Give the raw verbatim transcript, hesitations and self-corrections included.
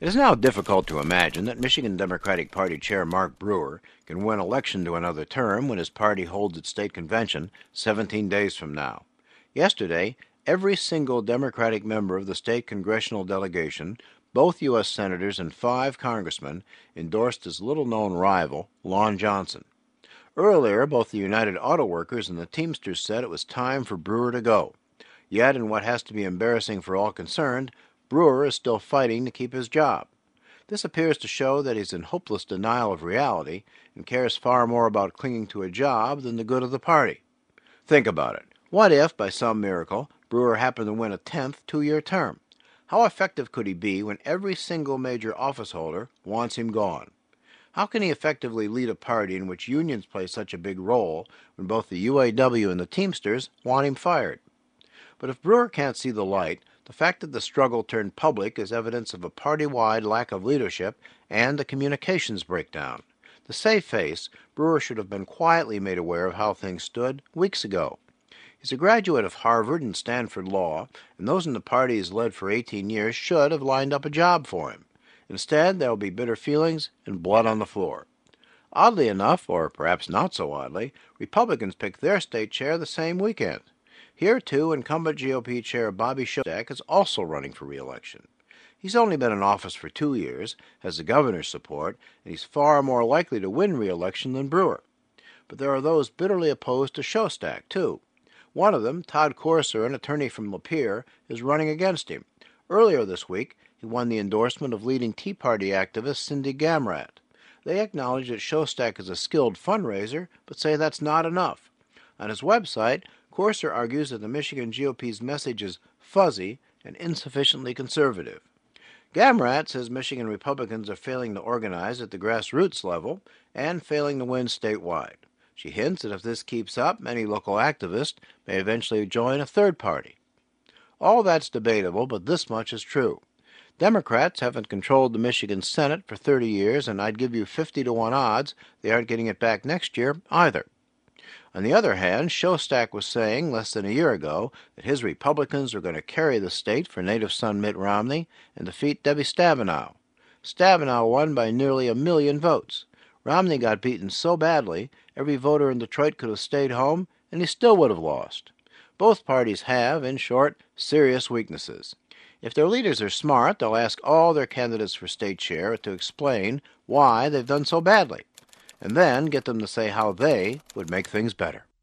It is now difficult to imagine that Michigan Democratic Party Chair Mark Brewer can win election to another term when his party holds its state convention seventeen days from now. Yesterday, every single Democratic member of the state congressional delegation, both U S senators and five congressmen, endorsed his little-known rival, Lon Johnson. Earlier, both the United Auto Workers and the Teamsters said it was time for Brewer to go. Yet, in what has to be embarrassing for all concerned, Brewer is still fighting to keep his job. This appears to show that he's in hopeless denial of reality and cares far more about clinging to a job than the good of the party. Think about it. What if, by some miracle, Brewer happened to win a tenth two-year term? How effective could he be when every single major office holder wants him gone? How can he effectively lead a party in which unions play such a big role when both the U A W and the Teamsters want him fired? But if Brewer can't see the light, the fact that the struggle turned public is evidence of a party-wide lack of leadership and a communications breakdown. To save face, Brewer should have been quietly made aware of how things stood weeks ago. He's a graduate of Harvard and Stanford Law, and those in the party he's led for eighteen years should have lined up a job for him. Instead, there will be bitter feelings and blood on the floor. Oddly enough, or perhaps not so oddly, Republicans picked their state chair the same weekend. Here, too, incumbent G O P Chair Bobby Shostak is also running for re-election. He's only been in office for two years, has the governor's support, and he's far more likely to win re-election than Brewer. But there are those bitterly opposed to Shostak, too. One of them, Todd Courser, an attorney from Lapeer, is running against him. Earlier this week, he won the endorsement of leading Tea Party activist Cindy Gamrat. They acknowledge that Shostak is a skilled fundraiser, but say that's not enough. On his website, Courser argues that the Michigan G O P's message is fuzzy and insufficiently conservative. Gamrat says Michigan Republicans are failing to organize at the grassroots level and failing to win statewide. She hints that if this keeps up, many local activists may eventually join a third party. All that's debatable, but this much is true. Democrats haven't controlled the Michigan Senate for thirty years, and I'd give you fifty to one odds they aren't getting it back next year either. On the other hand, Shostak was saying less than a year ago that his Republicans were going to carry the state for native son Mitt Romney and defeat Debbie Stabenow. Stabenow won by nearly a million votes. Romney got beaten so badly, every voter in Detroit could have stayed home, and he still would have lost. Both parties have, in short, serious weaknesses. If their leaders are smart, they'll ask all their candidates for state chair to explain why they've done so badly, and then get them to say how they would make things better.